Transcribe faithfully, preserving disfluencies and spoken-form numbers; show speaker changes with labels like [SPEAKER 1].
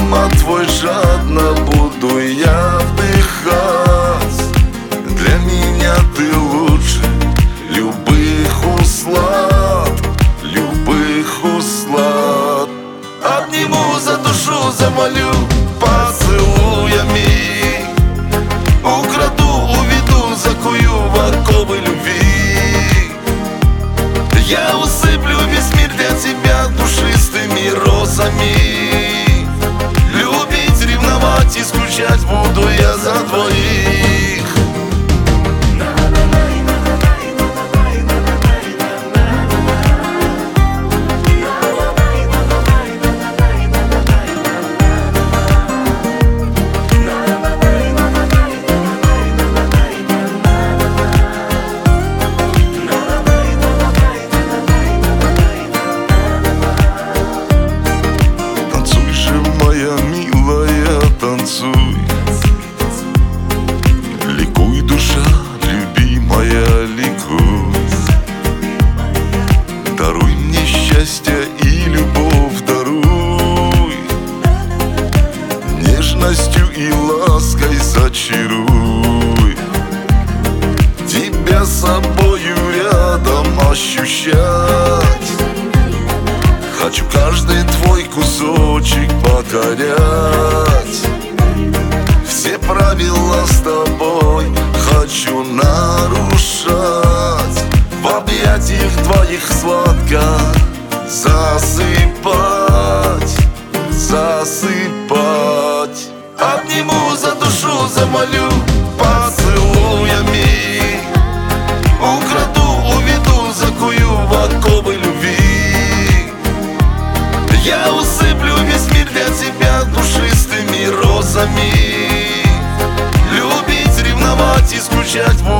[SPEAKER 1] аромат твой жадно буду я вдыхать. Для меня ты лучше любых услад, любых услад. Обниму, задушу, замолю поцелуями, украду, уведу, закую в оковы любви. Я усыплю весь мир для тебя душистыми розами. Любить, ревновать и скучать буду я за двоих. Танцуй, ликуй, душа, любимая, ликуй. Даруй мне счастье и любовь, даруй. Нежностью и лаской зачаруй. Тебя с собою рядом ощущать. Хочу каждый твой кусочек покорять. Все правила с тобой хочу нарушать. В объятиях твоих сладко засыпать, засыпать. Обниму, задушу, замолю поцелуями, украду, уведу, закую в оковы любви. Я усыплю весь мир для тебя душистыми розами. Любить, ревновать и скучать буду